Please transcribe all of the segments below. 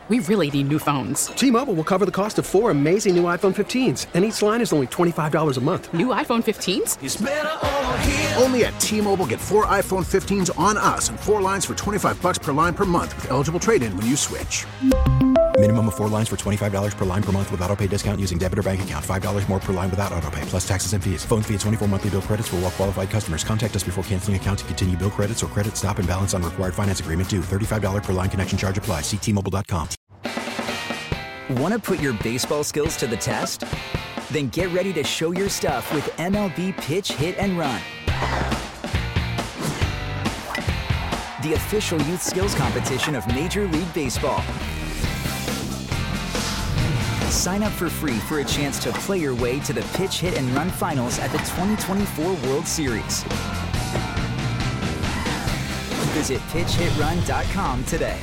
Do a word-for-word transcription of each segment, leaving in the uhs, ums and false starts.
We really need new phones. T-Mobile will cover the cost of four amazing new iPhone fifteens, and each line is only twenty-five dollars a month. New iPhone fifteens? It's better over here. Only at T-Mobile, get four iPhone fifteens on us and four lines for twenty-five dollars per line per month with eligible trade-in when you switch. Minimum of four lines for twenty-five dollars per line per month with autopay discount using debit or bank account. five dollars more per line without autopay, plus taxes and fees. Phone fee at twenty-four monthly bill credits for well-qualified customers. Contact us before canceling account to continue bill credits or credit stop and balance on required finance agreement due. thirty-five dollars per line connection charge applies. See T Mobile dot com. Want to put your baseball skills to the test? Then get ready to show your stuff with M L B Pitch, Hit, and Run. The official youth skills competition of Major League Baseball. Sign up for free for a chance to play your way to the Pitch, Hit, and Run finals at the twenty twenty-four World Series. Visit pitch hit run dot com today.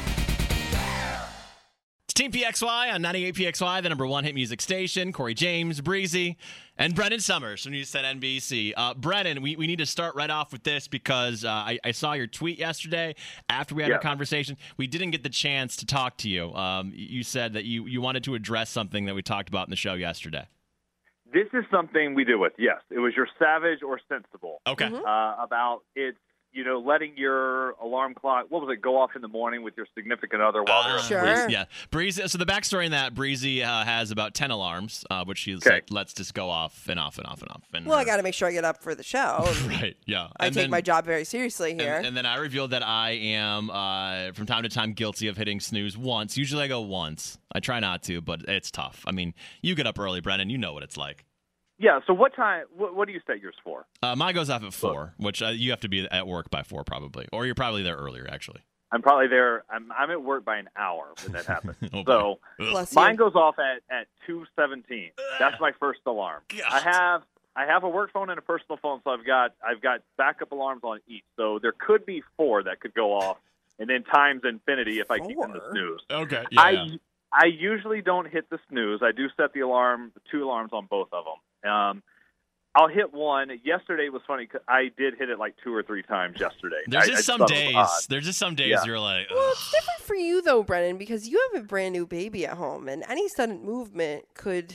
It's Team P X Y on ninety-eight P X Y, the number one hit music station. Corey James, Breezy, and Brennan Summers from News ten N B C. Uh, Brennan, we, we need to start right off with this because uh, I, I saw your tweet yesterday after we had yeah. our conversation. We didn't get the chance to talk to you. Um, you said that you, you wanted to address something that we talked about in the show yesterday. This is something we deal with, yes. It was your savage or sensible. Okay. Mm-hmm. Uh, about it's, you know, letting your alarm clock, what was it, go off in the morning with your significant other while uh, they're Sure. Breezy, yeah. Breezy, so the backstory in that, Breezy uh, has about ten alarms, uh, which she Okay. lets just go off and off and off and off. And Well, I her- got to make sure I get up for the show. Right, yeah. I And take then- my job very seriously here. And, and then I revealed that I am, uh, from time to time, guilty of hitting snooze once. Usually I go once. I try not to, but it's tough. I mean, you get up early, Brennan. You know what it's like. Yeah, so what time, what, what do you set yours for? Uh, mine goes off at four, which uh, you have to be at work by four probably. Or you're probably there earlier, actually. I'm probably there, I'm, I'm at work by an hour when that happens. Oh, so Bless you. mine goes off at, at two seventeen. That's my first alarm. God. I have I have a work phone and a personal phone, so I've got I've got backup alarms on each. So there could be four that could go off, and then times infinity if I keep in the Four? snooze. Okay, yeah, I yeah. I usually don't hit the snooze. I do set the alarm, two alarms on both of them. Um, I'll hit one. Yesterday was funny 'cause I did hit it like two or three times yesterday. There's I- just I some thought it was days. odd. There's just some days Yeah. you're like, Well, ugh. it's different for you, though, Brennan, because you have a brand new baby at home, and any sudden movement could,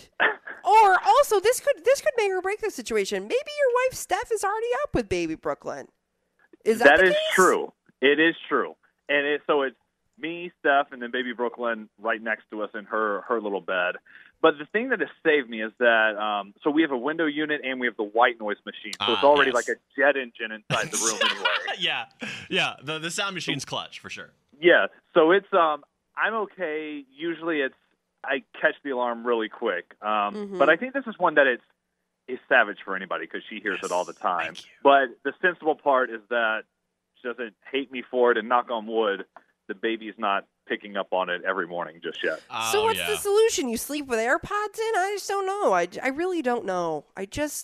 or also this could this could make or break the situation. Maybe your wife Steph is already up with baby Brooklyn. Is that, That the is case? true. It is true. And it, so it's me, Steph, and then baby Brooklyn right next to us in her, her little bed. But the thing that has saved me is that, um, so we have a window unit and we have the white noise machine. So it's Ah, already yes. like a jet engine inside the room anyway. yeah, yeah. The the sound machine's clutch for sure. Yeah. So it's, um, I'm okay. Usually it's, I catch the alarm really quick. Um, Mhm. But I think this is one that it's, is savage for anybody because she hears Yes, it all the time. thank you. But the sensible part is that she doesn't hate me for it, and knock on wood, the baby's not picking up on it every morning just yet. So Oh, what's yeah. the solution? You sleep with AirPods in? I just don't know. I, I really don't know. I just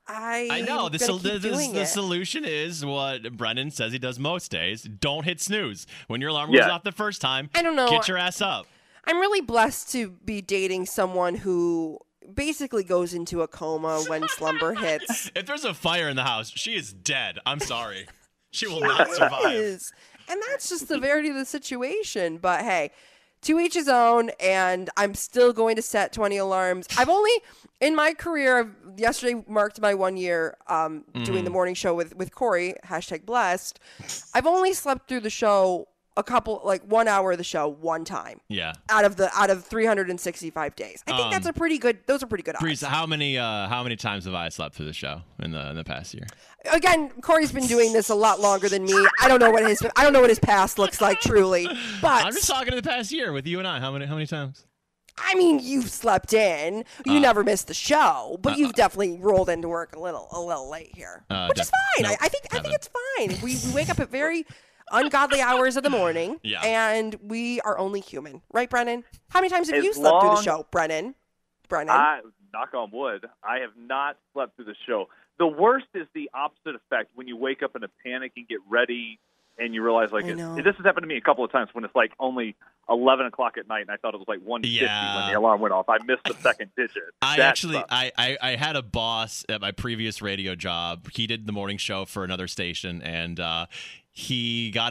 I I know. The, gonna sol- keep the, the, doing the it. solution is what Brennan says he does most days. Don't hit snooze. When your alarm goes Yeah. off the first time, I don't know. get your ass up. I'm really blessed to be dating someone who basically goes into a coma when slumber hits. If there's a fire in the house, she is dead. I'm sorry. She will not survive. Is. And that's just the severity of the situation. But hey, to each his own, and I'm still going to set twenty alarms. I've only, in my career, I've- yesterday marked my one year um, doing the morning show with, with Corey, hashtag blessed. I've only slept through the show a couple, like one hour of the show one time Yeah. out of the out of three hundred sixty-five days. I think Um, that's a pretty good, those are pretty good odds. Breeze, how many uh, how many times have I slept through the show in the in the past year? Again, Corey's been doing this a lot longer than me. I don't know what his I don't know what his past looks like truly, but I'm just talking to the past year with you and I. How many how many times? I mean, you've slept in. You Uh, never missed the show, but uh, you've definitely rolled into work a little a little late here, Uh, which is def- fine. nope, I, I think I think haven't. it's fine. We, we wake up at very ungodly hours of the morning, Yeah. and we are only human, right, Brennan? How many times have As you slept through the long- show, Brennan? Brennan. I, knock on wood, I have not slept through the show. The worst is the opposite effect when you wake up in a panic and get ready and you realize, like, I it, know. this has happened to me a couple of times when it's like only eleven o'clock at night and I thought it was like one fifty Yeah. when the alarm went off. I missed the second digit. I That actually, sucks. I, I, I had a boss at my previous radio job. He did the morning show for another station, and uh, he got up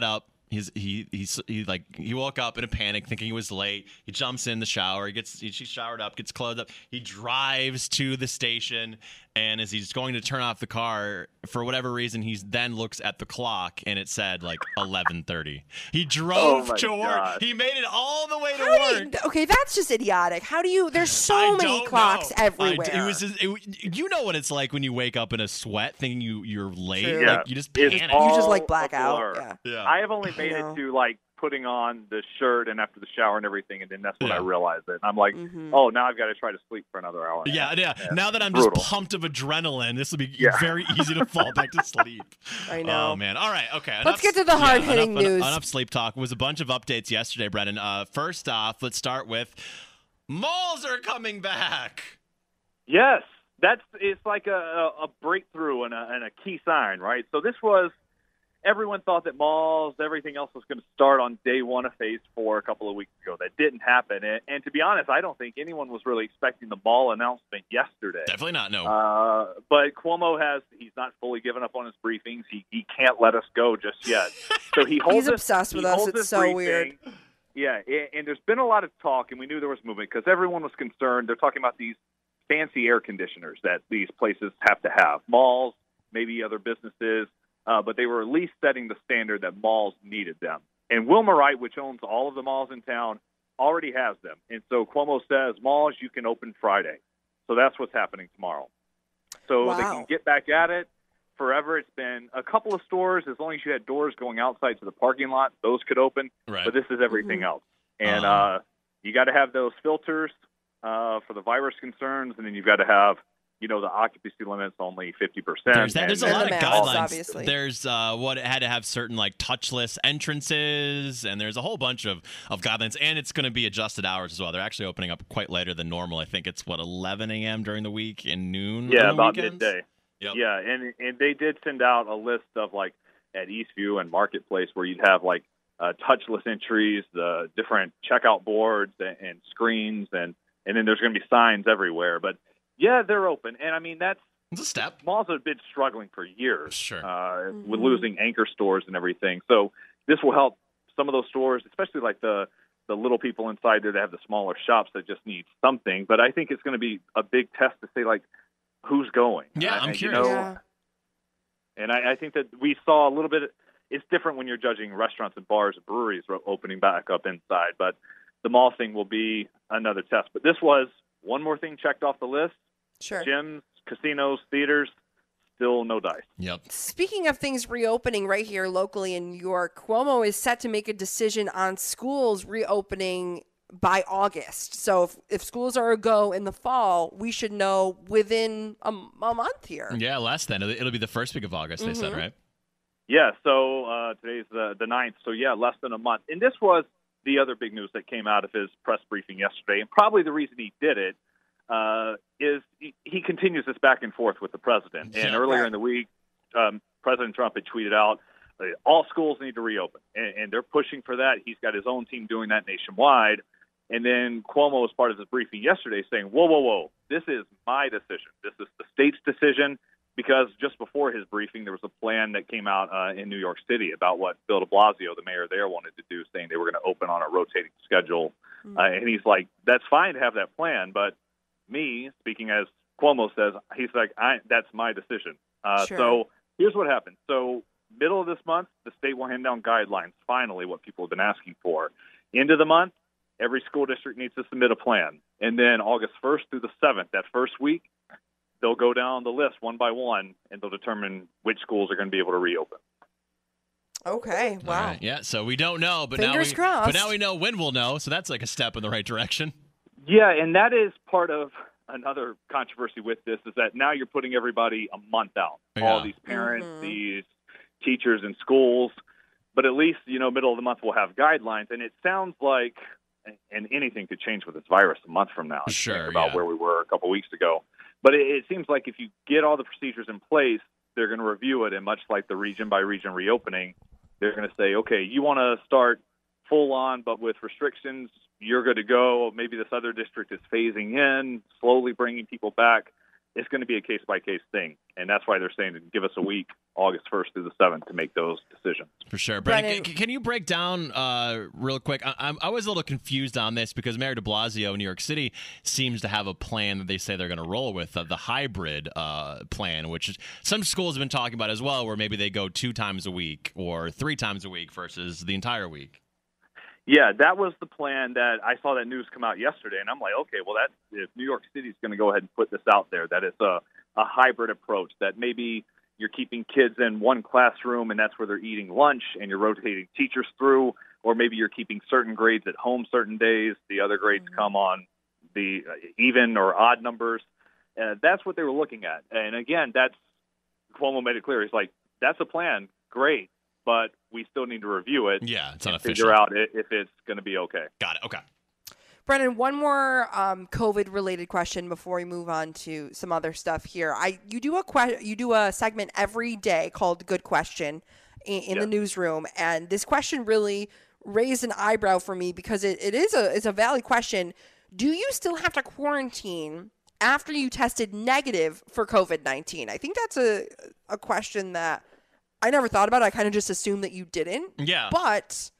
He's he he's he like he woke up in a panic, thinking he was late. He jumps in the shower. He gets he, she's showered up, gets clothed up. He drives to the station, and as he's going to turn off the car, for whatever reason, he then looks at the clock, and it said like eleven thirty. He drove Oh, my to work. God. He made it all the way to How do work. you, okay, that's just idiotic. How do you? There's so I many don't clocks know. everywhere. I, it was. Just, it, you know what it's like when you wake up in a sweat, thinking you you're late. True. Yeah. Like you just It's panic. all You just, like, a black out. blur. Yeah. Yeah. I have only made know. it to like putting on the shirt and after the shower and everything, and then that's when Yeah. I realized it. And I'm like, Mhm. oh, now I've got to try to sleep for another hour. and a Yeah, half. yeah. Yeah, Now that I'm brutal. just pumped of adrenaline, this will be Yeah. very easy to fall back to sleep. I know. Oh man. All right. Okay. Let's enough- get to the yeah, hard-hitting enough- news. Enough sleep talk. It was a bunch of updates yesterday, Brennan. Uh, first off, let's start with malls are coming back. Yes, that's it's like a, a a breakthrough and a, and a key sign, right? So this was everyone thought that malls, everything else was going to start on day one of phase four a couple of weeks ago. That didn't happen, and, and to be honest, I don't think anyone was really expecting the mall announcement yesterday. Definitely not. No. Uh, but Cuomo has, he's not fully given up on his briefings. He he can't let us go just yet. So he holds He's this- obsessed with he us. holds It's this so briefing. weird. Yeah, a- and there's been a lot of talk, and we knew there was movement because everyone was concerned. They're talking about these fancy air conditioners that these places have to have. Malls, maybe other businesses, uh, but they were at least setting the standard that malls needed them. And Wilma Wright, which owns all of the malls in town, already has them. And so Cuomo says, malls, you can open Friday. So that's what's happening tomorrow. So they Wow. can get back at it. Forever, it's been a couple of stores. As long as you had doors going outside to the parking lot, those could open. Right. But this is everything else. And Um, uh, you got to have those filters uh, for the virus concerns, and then you've got to have, you know, the occupancy limits only fifty percent. There's that. There's a and, lot of And the masks, guidelines. obviously. There's uh, what it had to have certain like touchless entrances, and there's a whole bunch of, of guidelines. And it's going to be adjusted hours as well. They're actually opening up quite later than normal. I think it's what eleven a.m. during the week and noon. yeah, on the about weekends? midday. Yep. Yeah, and and they did send out a list of like at Eastview and Marketplace where you'd have like uh, touchless entries, the different checkout boards and, and screens, and and then there's going to be signs everywhere. But yeah, they're open, and I mean that's It's a step. malls have been struggling for years, Sure. uh, with losing anchor stores and everything. So this will help some of those stores, especially like the the little people inside there that have the smaller shops that just need something. But I think it's going to be a big test to say like who's going. Yeah, Uh, I'm and, curious. You know, Yeah. and I, I think that we saw a little bit. It's different when you're judging restaurants and bars and breweries ro- opening back up inside, but the mall thing will be another test. But this was one more thing checked off the list. Sure. Gyms, casinos, theaters, still no dice. Yep. Speaking of things reopening right here locally in New York, Cuomo is set to make a decision on schools reopening by August. So if, if schools are a go in the fall, we should know within a, m- a month here. Yeah, less than. It'll, it'll be the first week of August, they said, Mhm. right? Yeah, so uh, today's the, the ninth, so yeah, less than a month. And this was the other big news that came out of his press briefing yesterday, and probably the reason he did it uh, is he, he continues this back and forth with the president. And Yeah. earlier Right. in the week, um, President Trump had tweeted out, uh, all schools need to reopen, and, and they're pushing for that. He's got his own team doing that nationwide. And then Cuomo, as part of his briefing yesterday, saying, whoa, whoa, whoa, this is my decision. This is the state's decision. Because just before his briefing, there was a plan that came out uh, in New York City about what Bill de Blasio, the mayor there, wanted to do, saying they were going to open on a rotating schedule. Uh, and he's like, that's fine to have that plan, but me, speaking as Cuomo says, he's like, I, that's my decision. Uh, Sure. So here's what happened. So middle of this month, the state will hand down guidelines, finally, what people have been asking for. End of the month, every school district needs to submit a plan. And then August first through the seventh, that first week, they'll go down the list one by one, and they'll determine which schools are going to be able to reopen. Okay. Wow. All right, yeah, so we don't know, but now Fingers we, crossed. but now we know when we'll know. So that's like a step in the right direction. Yeah, and that is part of another controversy with this is that now you're putting everybody a month out. All Yeah. these parents, Mhm. these teachers in schools. But at least, you know, middle of the month we'll have guidelines. And it sounds like, and anything could change with this virus a month from now. If you think Sure, about yeah. where we were a couple weeks ago. But it, it seems like if you get all the procedures in place, they're going to review it. And much like the region by region reopening, they're going to say, okay, you want to start full on, but with restrictions, you're good to go. Maybe this other district is phasing in, slowly bringing people back. it's going to be a case-by-case thing. And that's why they're saying to give us a week, August first through the seventh, to make those decisions. For sure. Brandon, Brennan- can, can you break down uh, real quick? I, I'm, I was a little confused on this because Mayor de Blasio in New York City seems to have a plan that they say they're going to roll with, uh, the hybrid uh, plan, which is, some schools have been talking about as well, where maybe they go two times a week or three times a week versus the entire week. Yeah, that was the plan that I saw that news come out yesterday, and I'm like, okay, well, that if New York City's going to go ahead and put this out there, that it's a, a hybrid approach, that maybe you're keeping kids in one classroom and that's where they're eating lunch and you're rotating teachers through, or maybe you're keeping certain grades at home certain days, the other grades mm-hmm. come on the even or odd numbers. Uh, that's what they were looking at. And again, that's Cuomo made it clear. He's like, that's a plan, great, but we still need to review it. Yeah, it's and unofficial. Figure out if it's going to be okay. Got it. Okay. Brennan, one more um, COVID-related question before we move on to some other stuff here. I you do a que- you do a segment every day called Good Question in, in yeah. the newsroom, and this question really raised an eyebrow for me because it, it is a it's a valid question. Do you still have to quarantine after you tested negative for COVID nineteen? I think that's a a question that I never thought about. I kind of just assumed that you didn't. Yeah. But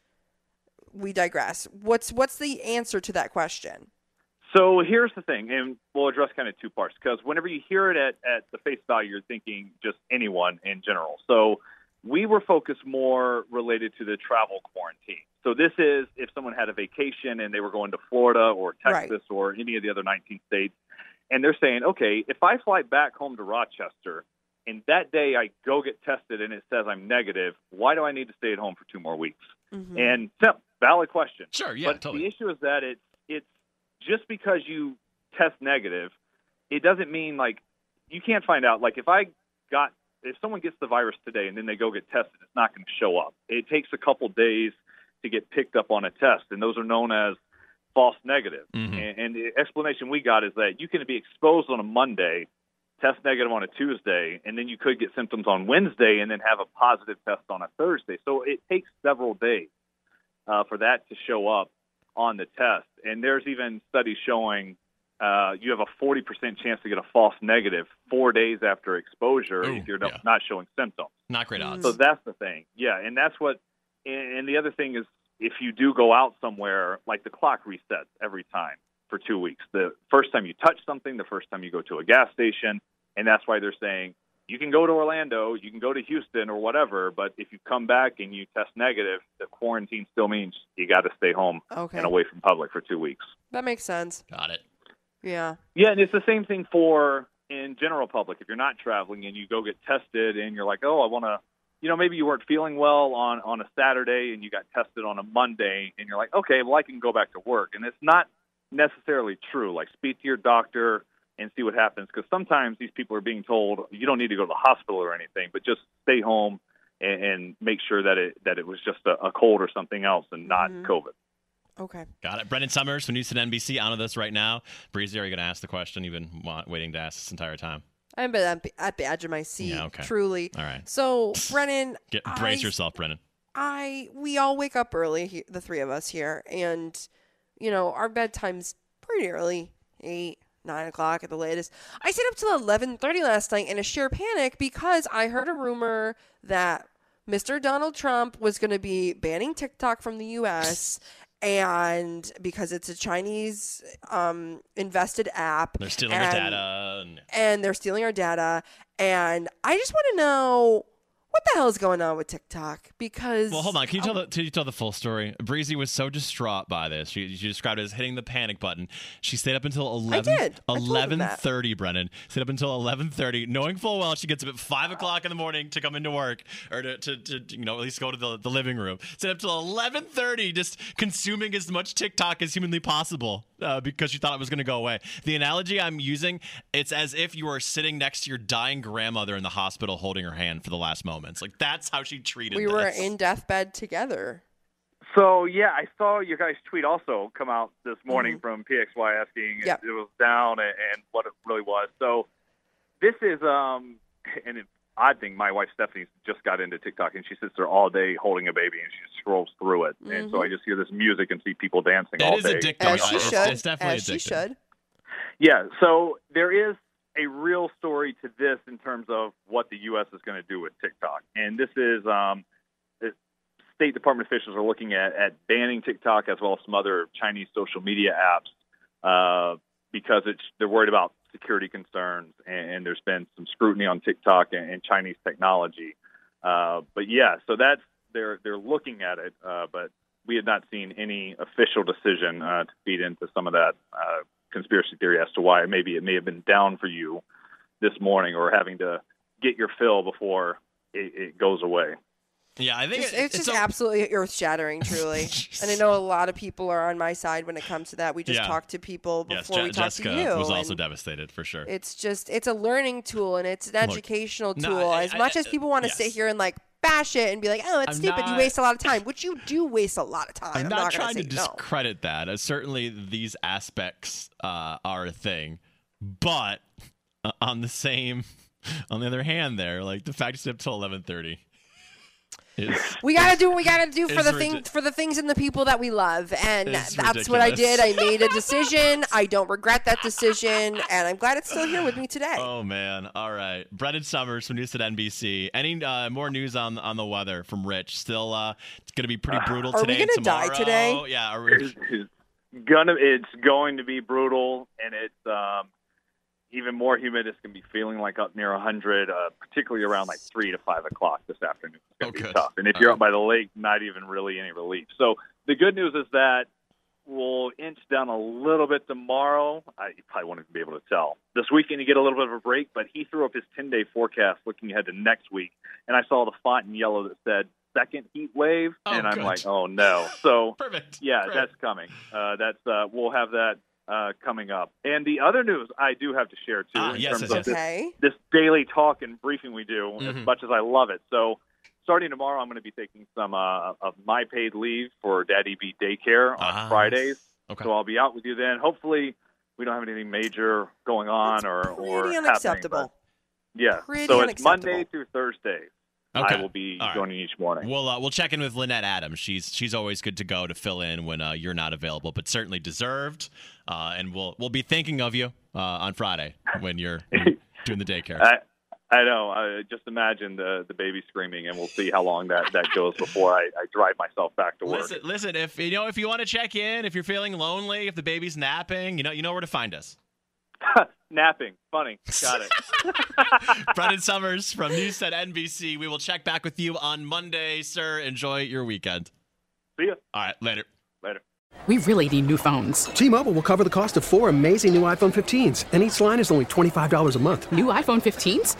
we digress. What's what's the answer to that question? So here's the thing, and we'll address kind of two parts, because whenever you hear it at, at the face value, you're thinking just anyone in general. So we were focused more related to the travel quarantine. So this is if someone had a vacation and they were going to Florida or Texas right. or any of the other nineteen states, and they're saying, okay, if I fly back home to Rochester and that day I go get tested and it says I'm negative, why do I need to stay at home for two more weeks? Mm-hmm. And so, valid question. Sure, yeah, but totally. The issue is that it's it's just because you test negative, it doesn't mean like you can't find out. Like if I got if someone gets the virus today and then they go get tested, it's not going to show up. It takes a couple days to get picked up on a test, and those are known as false negative. Mm-hmm. And, and the explanation we got is that you can be exposed on a Monday, test negative on a Tuesday, and then you could get symptoms on Wednesday and then have a positive test on a Thursday. So it takes several days uh, for that to show up on the test. And there's even studies showing uh, you have a forty percent chance to get a false negative four days after exposure Ooh, if you're yeah. not showing symptoms. Not great odds. So that's the thing. Yeah, and that's what – and the other thing is if you do go out somewhere, like the clock resets every time for two weeks. The first time you touch something, the first time you go to a gas station, and that's why they're saying you can go to Orlando, you can go to Houston or whatever, but if you come back and you test negative, the quarantine still means you got to stay home okay. and away from public for two weeks. That makes sense. Got it. Yeah. Yeah, and it's the same thing for in general public. If you're not traveling and you go get tested and you're like, oh, I want to, you know, maybe you weren't feeling well on, on a Saturday and you got tested on a Monday and you're like, okay, well, I can go back to work. And it's not necessarily true. Like, speak to your doctor and see what happens, because sometimes these people are being told you don't need to go to the hospital or anything, but just stay home and, and make sure that it that it was just a, a cold or something else and not mm-hmm. COVID. Okay. Got it. Brendan Summers from News at N B C on with us right now. Breezy, are you going to ask the question you've been waiting to ask this entire time? I've been at, at the edge of my seat, yeah, okay. truly. All right. So, Brennan, Get, brace I, yourself, Brennan. I we all wake up early, he, the three of us here, and you know our bedtime's pretty early, eight, nine o'clock at the latest. I stayed up till eleven thirty last night in a sheer panic because I heard a rumor that Mister Donald Trump was going to be banning TikTok from the U S and because it's a Chinese um, invested app. They're stealing and, our data. And... and they're stealing our data. And I just want to know what the hell is going on with TikTok? Because well, hold on. Can you tell the can you tell the full story? Breezy was so distraught by this. She, she described it as hitting the panic button. She stayed up until eleven eleven thirty. Brennan stayed up until eleven thirty, knowing full well she gets up at five o'clock in the morning to come into work or to, to, to you know at least go to the, the living room. Stayed up till eleven thirty, just consuming as much TikTok as humanly possible uh, because she thought it was going to go away. The analogy I'm using, it's as if you were sitting next to your dying grandmother in the hospital, holding her hand for the last moment. Like, that's how she treated we this. were in deathbed together. So, yeah, I saw your guys' tweet also come out this morning mm-hmm. from P X Y asking yep. if it was down and, and what it really was. So this is, um, and an odd thing, my wife Stephanie just got into TikTok, and she sits there all day holding a baby, and she just scrolls through it. Mm-hmm. And so I just hear this music and see people dancing it all is day. addicting. As she it's, should. It's definitely As addicting. she should. Yeah, so there is a real story to this in terms of what the U S is going to do with TikTok. And this is um, the State Department officials are looking at, at banning TikTok as well as some other Chinese social media apps uh, because it's they're worried about security concerns, and, and there's been some scrutiny on TikTok and, and Chinese technology. Uh, but yeah, so that's they're they're looking at it, uh, but we had not seen any official decision uh, to feed into some of that uh, conspiracy theory as to why maybe it may have been down for you this morning or having to get your fill before it, it goes away. Yeah, I think Just- it, it's, just a- absolutely earth-shattering, truly. And I know a lot of people are on my side when it comes to that. We just Yeah. talked to people Yes, before Je- we talked Jessica to you. was also and devastated for sure. it's just it's a learning tool and it's an Look, educational no, tool. I- as I- much as I- people want to yes. sit here and like bash it and be like, oh, it's I'm stupid, you not- waste a lot of time, which you do waste a lot of time. I'm, I'm, not, not, trying gonna to say no. discredit that. Uh, certainly, these aspects uh, are a thing, but uh, on the same, on the other hand, there, like the fact it's up till eleven thirty. Is, We gotta do what we gotta do for It's the ridic- thing for the things and the people that we love, and It's that's what I did. ridiculous. I made a decision. I don't regret that decision, and I'm glad it's still here with me today. oh man! All right, Brendan Summers from News at N B C. Any uh, more news on on the weather from Rich? Still, uh, it's going to be pretty brutal Are we today. gonna die tomorrow. today? Yeah. Are we, It's, it's gonna it's going to be brutal, and it's um, even more humid. It's going to be feeling like up near one hundred, uh, particularly around like three to five o'clock this afternoon. It's going Oh, to be good. tough. And if All you're right. up by the lake, not even really any relief. So the good news is that we'll inch down a little bit tomorrow. I, you probably won't even be able to tell. This weekend you get a little bit of a break, but he threw up his ten-day forecast looking ahead to next week, and I saw the font in yellow that said second heat wave, Oh, and I'm good. like, oh no. So Perfect. yeah, Great. that's coming. Uh, that's uh, we'll have that uh, coming up. And the other news I do have to share too, Ah, in yes, terms yes, of yes. this, Okay. this daily talk and briefing we do, Mhm. as much as I love it. So starting tomorrow, I'm going to be taking some uh, of my paid leave for Daddy Beat Daycare on Ah, Fridays. Okay. So I'll be out with you then. Hopefully, we don't have anything major going on That's or pretty or happening, unacceptable. but yeah. Pretty so it's unacceptable. Monday through Thursday. Okay. I will be All right. joining each morning. We'll uh, we'll check in with Lynette Adams. She's she's always good to go to fill in when uh, you're not available, but certainly deserved. Uh, and we'll we'll be thinking of you uh, on Friday when you're doing the daycare. I, I know. I just imagine the the baby screaming, and we'll see how long that, that goes before I, I drive myself back to work. Listen, listen. If you know if you want to check in, if you're feeling lonely, if the baby's napping, you know you know where to find us. Napping. Funny. Got it. Brendan Summers from News at N B C. We will check back with you on Monday, sir. Enjoy your weekend. See ya. All right, later. Later. We really need new phones. T-Mobile will cover the cost of four amazing new iPhone fifteens, and each line is only twenty-five dollars a month. New iPhone fifteens?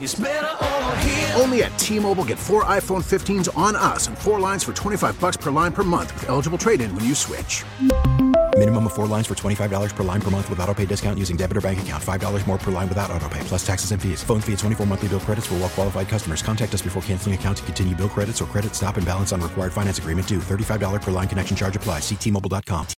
Only at T-Mobile, get four iPhone fifteens on us and four lines for twenty-five bucks per line per month with eligible trade-in when you switch. Minimum of four lines for twenty-five dollars per line per month with autopay discount using debit or bank account. five dollars more per line without autopay, plus taxes and fees. Phone fee at twenty-four monthly bill credits for well-qualified customers. Contact us before canceling account to continue bill credits or credit stop and balance on required finance agreement due. thirty-five dollars per line connection charge applies. See T Mobile dot com.